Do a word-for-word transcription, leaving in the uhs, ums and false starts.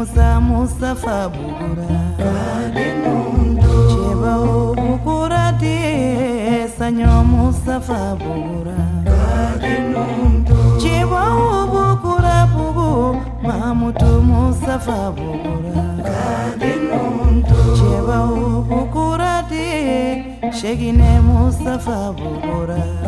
Musa Mustafa Bugura Cheba Bugura de Sanyo Mustafa Bugura Cheba Bugura Bugu Mamutu Mustafa Bugura Cheba Bugura de Shegine Mustafa Bugura